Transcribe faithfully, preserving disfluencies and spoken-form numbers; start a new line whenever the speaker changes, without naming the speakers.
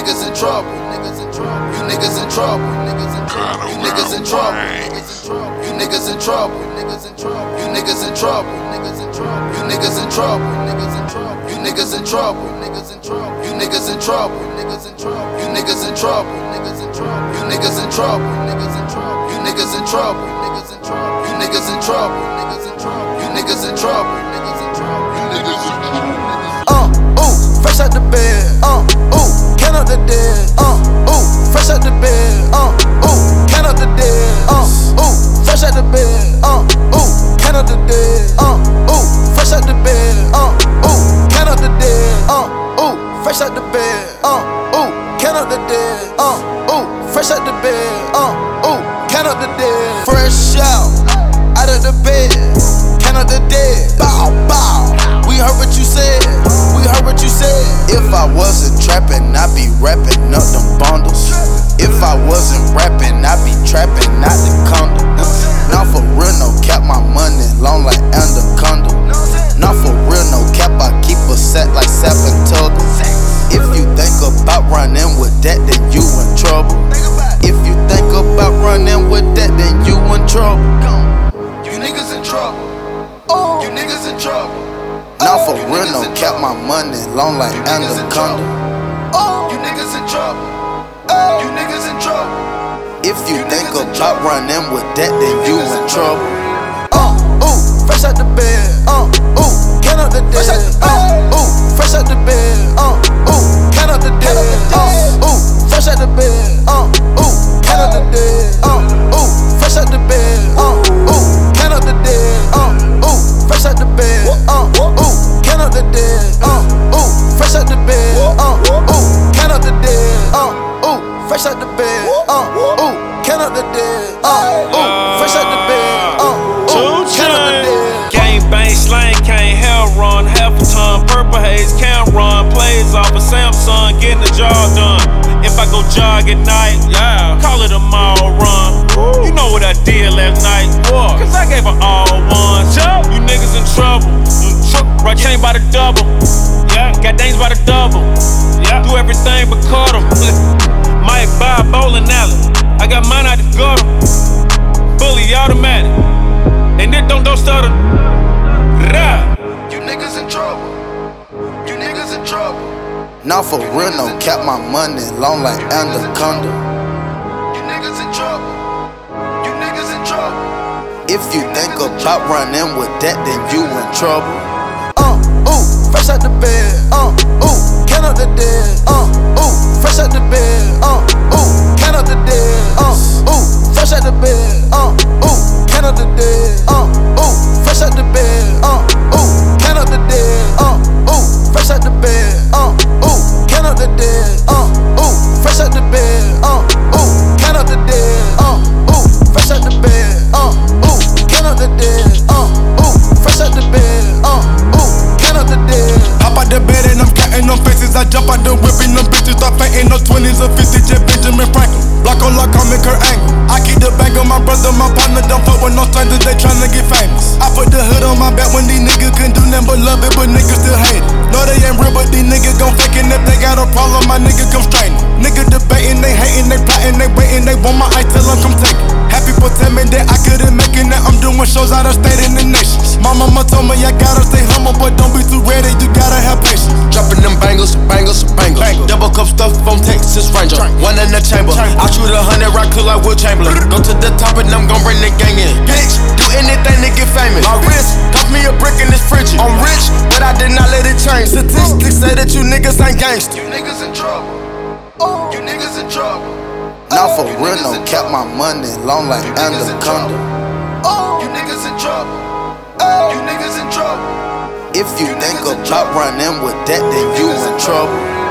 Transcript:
niggas in trouble. You niggas in trouble. You niggas in trouble. You niggas in trouble. You niggas in trouble. You niggas in trouble. You niggas in trouble. You niggas in trouble. You niggas in trouble. You niggas in trouble. You niggas in trouble. You niggas in trouble. You niggas in trouble. Uh, ooh, fresh out the bed. Uh, ooh, count up the dead. Uh, ooh, fresh out the bed. Uh, ooh, count up the dead. Uh, ooh, fresh out the bed. Uh, ooh, count up the dead. Uh, ooh, fresh out the bed. Uh, ooh, count up the dead. Uh, ooh, fresh out the bed. Uh, ooh, count up the dead. Uh, ooh, fresh out the bed. Uh, ooh, count up the dead. Fresh out, out of the bed. Count up the dead. Bow, bow. We heard what you said. We heard what you said. If I wasn't trapping, I'd be rapping up them bundles. If I wasn't rapping, I'd be trapping out the condo. Now for real, no cap, my money long like anaconda. Now for real, no cap, I keep a set like Sapatoga. If you think about running with that, then you in trouble. If you think about running with that, then you in trouble. You niggas in trouble. You niggas in trouble. Now for real, no cap, my money long like anaconda. You niggas in trouble. You niggas in trouble. If you think about running with that, then you in trouble. Uh, ooh, fresh out the bed. Uh, ooh, count up the dead. Uh, ooh, fresh out the bed. Uh, ooh, count up the dead. Uh, ooh, fresh out the bed. Uh, ooh, count up the dead. Uh, ooh, fresh out the bed. Uh, ooh, count up the dead. Uh, ooh, fresh out the bed. Uh, ooh, count up the dead. Uh, ooh, fresh out the bed. Uh, ooh, count up the dead. Uh, ooh, fresh out the bed. Uh, ooh, count up the dead. Uh, ooh, fresh out the bed. Uh, ooh, count up the dead.
Gang bang slang, can't hell run. Half a ton, purple haze, can't run. Plays off a Samsung, getting the job done. If I go jog at night, yeah, call it a mall run. You know what I did last night, cause I gave her all one. You niggas in trouble. Right chain by the double. Yeah, got dames by the double. Yeah, do everything but cut 'em. Might buy a bowling alley. I got mine out the gutter. Fully automatic. And it don't don't stutter. Rah.
You niggas in trouble. You niggas in trouble.
Now for real, no cap, my money long like anaconda.
You niggas in trouble. You niggas in trouble.
If you think about running with that, then you in trouble.
Uh, ooh, fresh out the bed. Uh, ooh, count up the dead. Uh, ooh, fresh out the bed. Uh, ooh, count up the dead. Uh, ooh, fresh out the bed. Uh, ooh, count up the dead. Uh, ooh, fresh out the bed. Uh, ooh, count up the dead. Uh, ooh, fresh out the bed. Uh, ooh, count up the dead. Uh, ooh, fresh out the bed. Uh, ooh, count up the dead. Uh, ooh, fresh out the bed. Uh, ooh, count up the dead. Uh, ooh, fresh out the bed. Uh, ooh, count up the dead.
Hop out the bed and I'm counting them faces. I jump out the whip and them bitches start fainting. No twenties or fifties, just Benjamin Franklin. Block on lock, I'm in Kurt Angle. I keep the bag on my brother, my partner. Don't fuck with no strangers, they tryna get famous. I put the hood on my back when these niggas couldn't do nothing but love it, but niggas still hate it. No, they ain't real, but these niggas gon' fake it. If they got a problem, my niggas come straighten. Niggas debating, they hating, they plotting, they waiting, they want my ice, tell them come take it. Happy for tell me that I couldn't make it. Now I'm doing shows out of state and the nation. My mama told me I gotta stay humble, but don't be too ready, you gotta have patience.
Dropping them bangles, bangles, bangles. Bangles. Double cup stuff from Texas Ranger. One in the chamber. chamber. I shoot a hundred rock cool like Will Chamberlain. Go to the top and I'm gon' bring the gang in. Bitch, do anything to get famous. My wrist cost me a brick in this fridge. I'm rich, but I did not let it change. Statistics say that you niggas ain't gangsta.
You niggas in trouble. You niggas in trouble.
Now for real, no cap, my money long like anaconda.
You niggas in trouble. You niggas in trouble.
If you think about running with that, then you in trouble.